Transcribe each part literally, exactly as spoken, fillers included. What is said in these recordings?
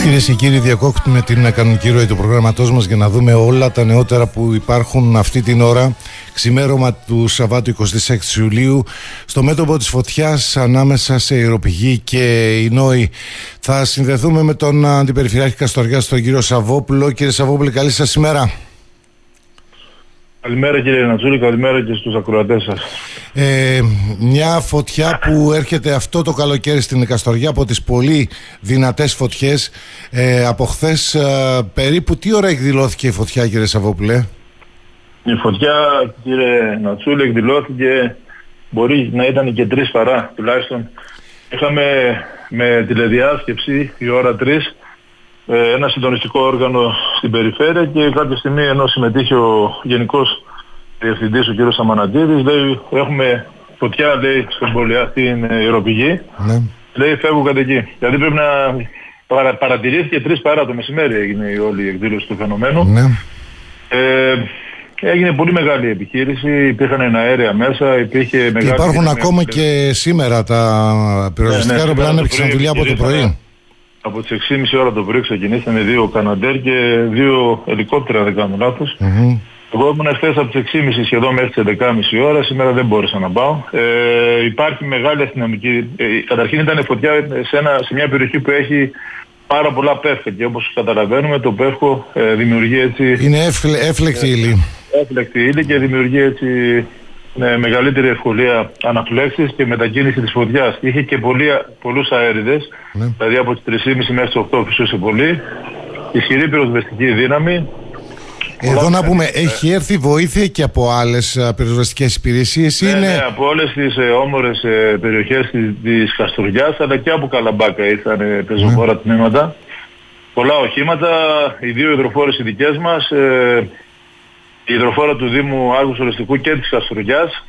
Κυρίες και κύριοι, διακόπτουμε την κανονική ροή του προγραμματός μας για να δούμε όλα τα νεότερα που υπάρχουν αυτή την ώρα, ξημέρωμα του Σαββάτου εικοστή έκτη Ιουλίου, στο μέτωπο της φωτιάς ανάμεσα σε Ηρωπηγή και Ινόη. Θα συνδεθούμε με τον Αντιπεριφερειάρχη Καστοριάς, τον κύριο Σαββόπουλο. Κύριε Σαββόπουλε, καλή σας ημέρα. Καλημέρα κύριε Νατσούλη, καλημέρα και στους ακροατές σας. Ε, μια φωτιά που έρχεται αυτό το καλοκαίρι στην Καστοριά από τις πολύ δυνατές φωτιές. Ε, από χθες ε, περίπου τι ώρα εκδηλώθηκε η φωτιά, κύριε Σαββόπουλε? Η φωτιά, κύριε Νατσούλη, εκδηλώθηκε, μπορεί να ήταν και τρεις παρά τουλάχιστον. Είχαμε με τηλεδιάσκεψη η ώρα τρεις ένα συντονιστικό όργανο στην περιφέρεια και κάποια στιγμή, ενώ συμμετείχε ο Γενικός Διευθυντής, ο κ. Σαμανατίδης, λέει έχουμε φωτιά, λέει, στον Πολιά, στην Ηρωπηγή, ναι. Λέει φεύγω κατ' εκεί. Δηλαδή πρέπει να παρα, παρατηρήθηκε τρεις παρά το μεσημέρι έγινε η όλη η εκδήλωση του φαινομένου. Ναι. Ε, έγινε πολύ μεγάλη επιχείρηση, υπήρχαν εναέρια μέσα, υπήρχε μεγάλη... Και υπάρχουν ακόμα και σήμερα τα πυροσβεστικά ναι, ναι, αεροπλάνα έπαιξαν δουλειά από το πρωί. Από τις έξι και μισή ώρα το πρωί ξεκινήσαμε δύο Καναντέρ και δύο ελικόπτερα, δεν κάνω λάθος. Mm-hmm. Εγώ ήμουν χθες από τις έξι και μισή σχεδόν μέχρι τις έντεκα και μισή ώρα, σήμερα δεν μπόρεσα να πάω. Ε, υπάρχει μεγάλη αστυνομική... Ε, καταρχήν ήταν φωτιά σε, ένα, σε μια περιοχή που έχει πάρα πολλά πεύκα και όπως καταλαβαίνουμε το πεύκο ε, δημιουργεί έτσι... Είναι έφλεκτη ύλη. Έφλεκτη ύλη και δημιουργεί έτσι... με μεγαλύτερη ευκολία αναφλέξης και μετακίνηση της φωτιάς. Είχε και πολλοί, πολλούς αέριδες, ναι. Δηλαδή από τις τρεις και μισή μέχρι τις οκτώ φυσούσε πολύ. Ισχυρή πυροσβεστική δύναμη. Εδώ να πούμε, έχει έρθει βοήθεια και από άλλες πυροσβεστικές υπηρεσίες? Ναι, είναι... ναι, από όλες τις ε, όμορες ε, περιοχές της, της Καστοριάς, αλλά και από Καλαμπάκα ήρθαν ε, πεζοφόρα mm. τμήματα. Πολλά οχήματα, οι δύο υδροφόρες οι δικές μας, ε, η υδροφόρα του Δήμου Άργου Σολεστικού και της Καστοριάς.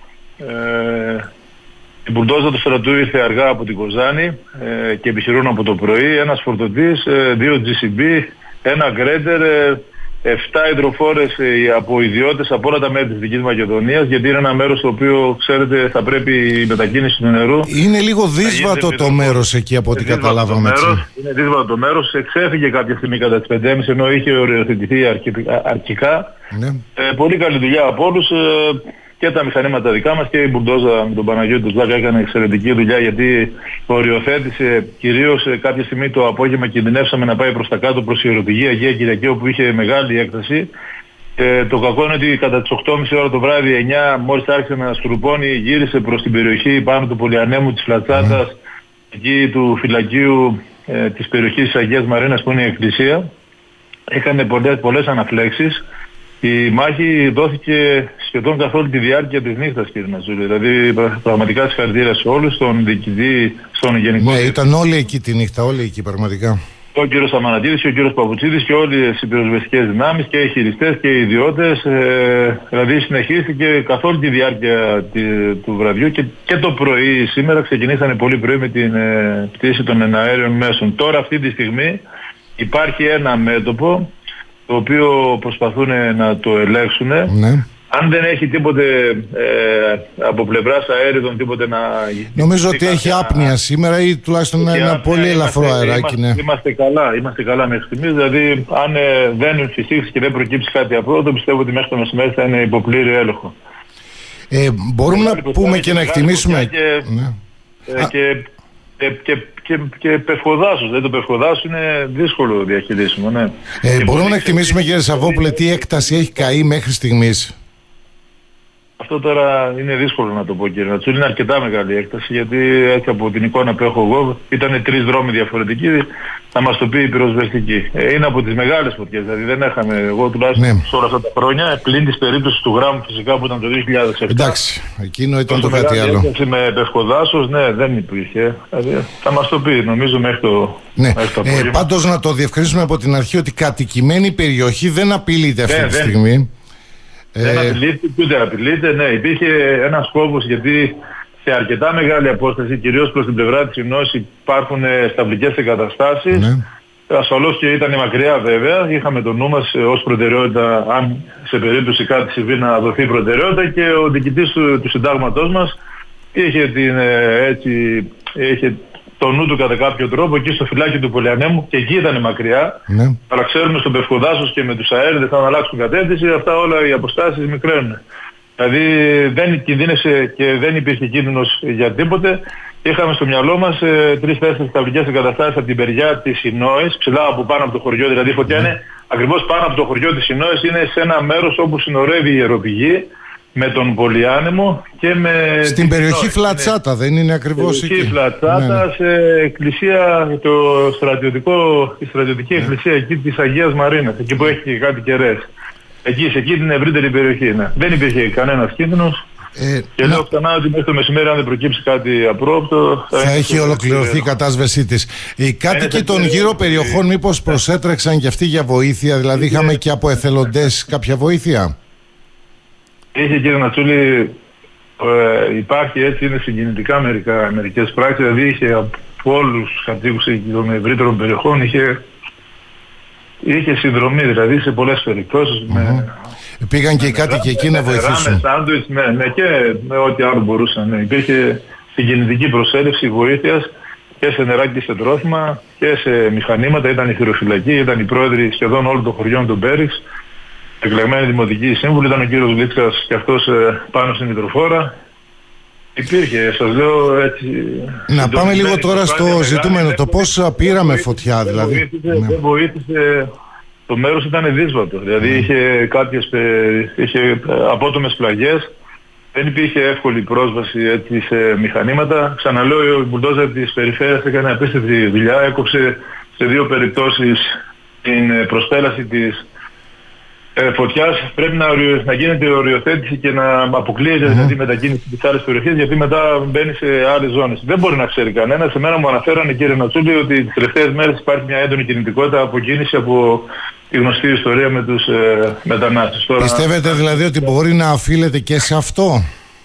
Ε, η μπουλντόζα του στρατού ήρθε αργά από την Κοζάνη ε, και επιχειρούν από το πρωί. Ένας φορτωτής, ε, δύο τζι σι μπι, ένα γκρέντερ, ε, εφτά υδροφόρες ε, από ιδιώτες από όλα τα μέρη της Δυτικής Μακεδονίας, γιατί είναι ένα μέρος το οποίο, ξέρετε, θα πρέπει η μετακίνηση του νερού. Είναι λίγο δύσβατο το μέρος εκεί από ό,τι καταλάβαμε. Είναι δύσβατο το μέρος. Εξέφυγε κάποια στιγμή κατά τις πέντε και μισή ενώ είχε οριοθετηθεί αρχικά. Ναι. Ε, πολύ καλή δουλειά από όλους, ε, και τα μηχανήματα δικά μας και η μπουλντόζα με τον Παναγιώτη του Τζάκα έκανε εξαιρετική δουλειά, γιατί οριοθέτησε κυρίως ε, κάποια στιγμή το απόγευμα κινδυνεύσαμε να πάει προς τα κάτω προς η Ηρωπηγή Αγία Κυριακή όπου είχε μεγάλη έκταση. Ε, το κακό είναι ότι κατά τις οκτώ και μισή ώρα το βράδυ, εννιά, μόλις άρχισε να σκρουπώνει, γύρισε προς την περιοχή πάνω του Πολυανέμου, της Φλατσάτας, mm. εκεί του φυλακίου ε, της περιοχής της Αγίας Μαρίνας που είναι η εκκλησία. Είχαν πολλές, πολλές αναφλέξεις. Η μάχη δόθηκε σχεδόν καθ' όλη τη διάρκεια της νύχτας, κύριε Ναζούλη. Δηλαδή πραγματικά συγχαρητήρια σε όλους, στον διοικητή, στον γενικό... Ναι, ήταν όλοι εκεί τη νύχτα, όλοι εκεί πραγματικά. Ο κύριος Σαμανατίδης και ο κύριος Παπουτσίδης και όλες οι πυροσβεστικές δυνάμεις και οι χειριστές και οι ιδιώτες. Ε, δηλαδή συνεχίστηκε καθ' όλη τη διάρκεια τη, του βραδιού και, και το πρωί σήμερα ξεκινήσανε πολύ πρωί με την ε, πτήση των εναέριων μέσων. Τώρα αυτή τη στιγμή υπάρχει ένα μέτωπο το οποίο προσπαθούν να το ελέγξουν. Ναι. Αν δεν έχει τίποτε ε, από πλευράς αέριδων, τίποτε να... Νομίζω ότι έχει άπνοια σήμερα ή τουλάχιστον ένα άπνοια, πολύ ελαφρό αεράκι. Είμαστε, ναι. είμαστε καλά, είμαστε καλά μέχρι στιγμής. Δηλαδή, αν ε, δεν φυσήξει και δεν προκύψει κάτι από το πιστεύω ότι μέχρι το μεσημέρι θα είναι υποπλήρη έλεγχο. Ε, μπορούμε να πούμε και να εκτιμήσουμε... Και, ναι. ε, και, και, και, και, και πευκοδάσος, δηλαδή το πευκοδάσος είναι δύσκολο διαχειρίσιμο. Ναι. Ε, μπορούμε να εκτιμήσουμε, κύριε Σαββόπουλε, τι έκταση έχει καεί μέχρι στιγμής? Αυτό τώρα είναι δύσκολο να το πω, κύριε Νατσούλη. Είναι αρκετά μεγάλη έκταση, γιατί έτσι από την εικόνα που έχω εγώ ήταν τρεις δρόμοι διαφορετικοί, θα μας το πει η πυροσβεστική. Ε, είναι από τις μεγάλες φωτιές, δηλαδή δεν έχαμε εγώ τουλάχιστον ναι. σε όλα αυτά τα χρόνια, πλην της περίπτωσης του γράμμου φυσικά που ήταν το δύο χιλιάδες επτά. Εντάξει, εκείνο ήταν το κάτι άλλο. Έκταση με πευκοδάσος, ναι, δεν υπήρχε. Δηλαδή, θα μας το πει, νομίζω μέχρι το, ναι. μέχρι το ε, πάντως να το διευκρινίσουμε από την αρχή ότι κατοικημένη περιοχή δεν απειλείται αυτή ναι, τη στιγμή. Δεν απειλείται, ούτε απειλείται. Ναι, υπήρχε ένας φόβος γιατί σε αρκετά μεγάλη απόσταση, κυρίως προς την πλευρά της Ινώσης, υπάρχουν σταυλικές εγκαταστάσεις. Ναι. Ασφαλώς και ήταν μακριά βέβαια. Είχαμε το νου μας ως προτεραιότητα, αν σε περίπτωση κάτι συμβεί, να δοθεί προτεραιότητα και ο διοικητής του, του συντάγματός μας είχε, την, έτσι, είχε το νου του κατά κάποιο τρόπο εκεί στο φυλάκι του Πολυανέμου και εκεί ήταν μακριά. Ναι. Αλλά ξέρουμε στον Πευκοδάσος και με τους αέριδες θα αλλάξουν κατεύθυνση, αυτά όλα οι αποστάσεις μικραίνουν. Δηλαδή δεν κινδύνευσε και δεν υπήρχε κίνδυνος για τίποτε. Είχαμε στο μυαλό μας ε, τρεις-τέσσερις ταυλικές εγκαταστάσεις από την περιά της Ινόης, ψηλά από πάνω από το χωριό. Δηλαδή η φωτιά mm. είναι ακριβώς πάνω από το χωριό της Ινόης, είναι σε ένα μέρος όπου συνορεύει η ιεροπηγή με τον Πολυάνεμο και με... Στην περιοχή Ινόη. Φλατσάτα, είναι... δεν είναι ακριβώς εκεί. Στην περιοχή Φλατσάτα, ναι. σε εκκλησία, το στρατιωτικό, η στρατιωτική ναι. εκκλησία εκεί της Αγίας Μαρίνας, εκεί που έχει κάτι κεραίες. Εκεί, σε εκεί την ευρύτερη περιοχή. Ναι. Δεν υπήρχε κανένας κίνδυνος. Ε, και λέω ξανά ότι μέχρι το μεσημέρι, αν δεν προκύψει κάτι απρόοπτο, θα, θα έχει ολοκληρωθεί η κατάσβεσή της. Οι κάτοικοι των γύρω περιοχών μήπως προσέτρεξαν και αυτοί για βοήθεια, δηλαδή είχαμε και από εθελοντές κάποια βοήθεια? Είχε, κύριε Νατσούλη, ε, υπάρχει έτσι, είναι συγκινητικά μερικά, μερικές πράξεις, δηλαδή είχε από όλους τους κατοίκους των ευρύτερων περιοχών, είχε, είχε συνδρομή, δηλαδή σε πολλές περιπτώσεις. Mm-hmm. Με, πήγαν και οι κάτοικοι εκεί να βοηθήσουν. Με σάντουιτς, ναι, ναι, και με ό,τι άλλο μπορούσαν. Ναι. Υπήρχε συγκινητική προσέλευση βοήθειας και σε νερά και σε τρόφιμα και σε μηχανήματα. Ήταν η χειροφυλακή, ήταν οι πρόεδροι σχεδόν όλων των χωριών του Μπέριξ. Εκλεγμένοι δημοτικοί σύμβουλοι, ήταν ο κύριος Λίτσας και αυτός ε, πάνω στην Μητροφόρα. Υπήρχε, σας λέω έτσι... Να πάμε λίγο τώρα στο ζητούμενο, το πώς πήραμε φωτιά δηλαδή. Δεν βοήθησε, ναι. δεν βοήθησε, το μέρος ήταν δύσβατο, δηλαδή mm. είχε κάποιες είχε απότομες πλαγιές, δεν υπήρχε εύκολη πρόσβαση έτσι, σε μηχανήματα. Ξαναλέω, η μπουλντόζα της περιφέρειας έκανε απίστευτη δουλειά, έκοψε σε δύο περιπτώσεις την προσπέλαση της Ε, φωτιάς. Πρέπει να, να γίνεται οριοθέτηση και να αποκλείεται mm. δηλαδή μετακίνηση στις άλλες περιοχές, γιατί μετά μπαίνει σε άλλες ζώνες. Δεν μπορεί να ξέρει κανένα. Σε μένα μου αναφέρανε, κύριε Νατσούλη, ότι τις τελευταίες μέρες υπάρχει μια έντονη κινητικότητα αποκίνηση από τη γνωστή ιστορία με τους ε, μετανάστες. Τώρα, πιστεύετε δηλαδή ότι μπορεί να οφείλεται και σε αυτό?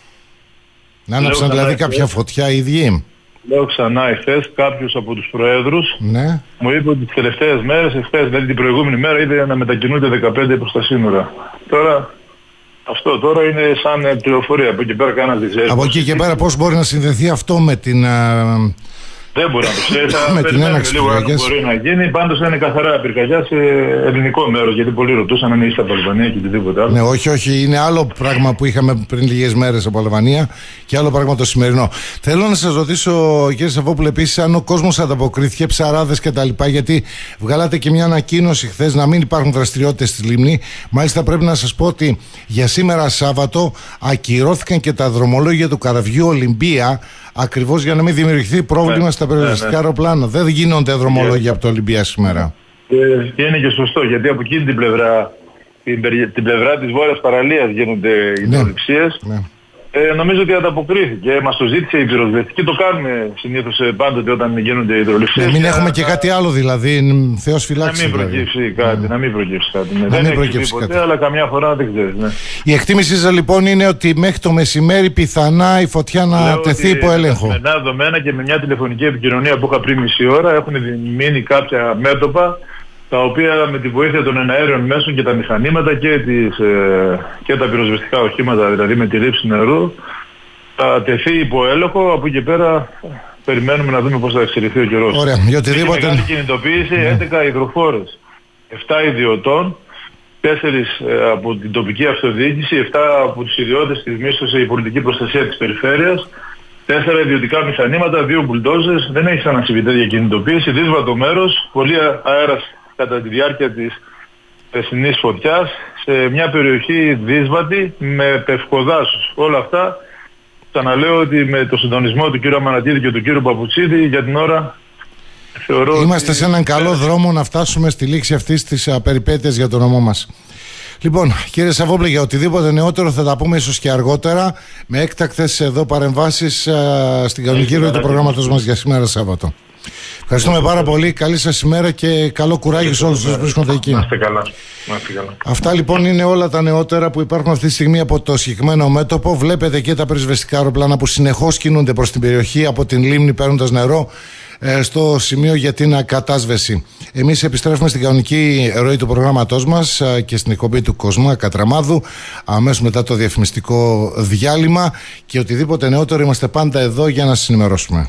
Να άναψαν δηλαδή κάποια φωτιά οι ίδιοι? Λέω ξανά, εχθές κάποιος από τους προέδρους ναι. μου είπε ότι τις τελευταίες μέρες, εχθές, δηλαδή την προηγούμενη μέρα, είδε να μετακινούνται δεκαπέντε προς τα σύνορα. Τώρα, αυτό τώρα είναι σαν πληροφορία. Από εκεί πέρα κανένας δεν ξέρει. Από εκεί και πέρα πώς μπορεί να συνδεθεί αυτό με την... Α... Δεν μπορεί να το ξέρει. Θα περιμένουμε λίγο αν μπορεί να γίνει. Πάντως είναι καθαρά πυρκαγιά σε ελληνικό μέρος. Γιατί πολλοί ρωτούσαν αν είσαι από Αλβανία και οτιδήποτε άλλο. Ναι, όχι, όχι. Είναι άλλο πράγμα που είχαμε πριν λίγες μέρες από Αλβανία και άλλο πράγμα το σημερινό. Θέλω να σας ρωτήσω, κύριε Σαββόπουλε, επίσης, αν ο κόσμος ανταποκρίθηκε, ψαράδες κτλ. Γιατί βγάλατε και μια ανακοίνωση χθες να μην υπάρχουν δραστηριότητες στη λίμνη. Μάλιστα, πρέπει να σας πω ότι για σήμερα Σάββατο ακυρώθηκαν και τα δρομολόγια του καραβιού Ολυμπία. Ακριβώς για να μην δημιουργηθεί πρόβλημα ναι, στα περιοριστικά ναι, ναι. αεροπλάνα. Δεν γίνονται δρομολόγια από το Ολυμπία σήμερα. Και είναι και σωστό, γιατί από εκείνη την πλευρά, την, την πλευρά της Βόρειας Παραλίας γίνονται οι ναι, ιδρυψίες. Ναι. Ε, νομίζω ότι ανταποκρίθηκε. Μας το ζήτησε η πυροσβεστική. Το κάνουμε συνήθως πάντοτε όταν γίνονται οι υδροληψίες. Ναι, μην έχουμε και κάτι άλλο δηλαδή. Θεός φυλάξει. Να μην προκύψει δηλαδή. κάτι. Ναι. Να μην προκύψει κάτι. Ναι. Να δεν μην προκύψει ποτέ, κάτι. Αλλά καμιά φορά δεν ξέρεις. Ναι. Η εκτίμησή σας λοιπόν είναι ότι μέχρι το μεσημέρι πιθανά η φωτιά να Λέω τεθεί υπό έλεγχο. Με ένα δεδομένα και με μια τηλεφωνική επικοινωνία που είχα πριν μισή ώρα έχουν μείνει κάποια μέτωπα, τα οποία με τη βοήθεια των εναέριων μέσων και τα μηχανήματα και, τις, ε, και τα πυροσβεστικά οχήματα, δηλαδή με τη ρήψη νερού, θα τεθεί υπό έλεγχο. Από εκεί πέρα περιμένουμε να δούμε πώς θα εξελιχθεί ο καιρός. Ωραία, για οτιδήποτε... Έχει μεγάλη κινητοποίηση, ναι. έντεκα υδροφόρες, επτά ιδιωτών, τέσσερις ε, από την τοπική αυτοδιοίκηση, επτά από τους ιδιώτες της μίσθωσης η πολιτική προστασία της περιφέρειας, τέσσερα ιδιωτικά μηχανήματα, δύο μπουλντόζες. Δεν έχει ξανασυμβεί τέτοια κινητοποίηση. Δύσβατο μέρος, πολύ αέρας κατά τη διάρκεια της περσινής φωτιάς, σε μια περιοχή δύσβατη με πευκοδάσους. Όλα αυτά, ξαναλέω ότι με το συντονισμό του κ. Αμανατίδη και του κ. Παπουτσίδη για την ώρα θεωρώ είμαστε ότι... σε έναν καλό δρόμο να φτάσουμε στη λήξη αυτής της uh, περιπέτειας για το νομό μας. Λοιπόν, κύριε Σαββόπουλε, για οτιδήποτε νεότερο θα τα πούμε ίσως και αργότερα, με έκτακτες εδώ παρεμβάσεις uh, στην κανονική ροή του προγράμματος μας για σήμερα Σάββατο. Ευχαριστούμε πάρα πολύ. Καλή σας ημέρα και καλό κουράγιο σε όλους όσους βρίσκονται εκεί. Να είστε καλά. Να είστε καλά. Αυτά λοιπόν είναι όλα τα νεότερα που υπάρχουν αυτή τη στιγμή από το συγκεκριμένο μέτωπο. Βλέπετε και τα πυροσβεστικά αεροπλάνα που συνεχώς κινούνται προς την περιοχή από την λίμνη παίρνοντας νερό στο σημείο για την κατάσβεση. Εμείς επιστρέφουμε στην κανονική ροή του προγράμματός μας και στην εκπομπή του Κοσμά Κατραμάδου αμέσως μετά το διαφημιστικό διάλειμμα, και οτιδήποτε νεότερο είμαστε πάντα εδώ για να σας ενημερώσουμε.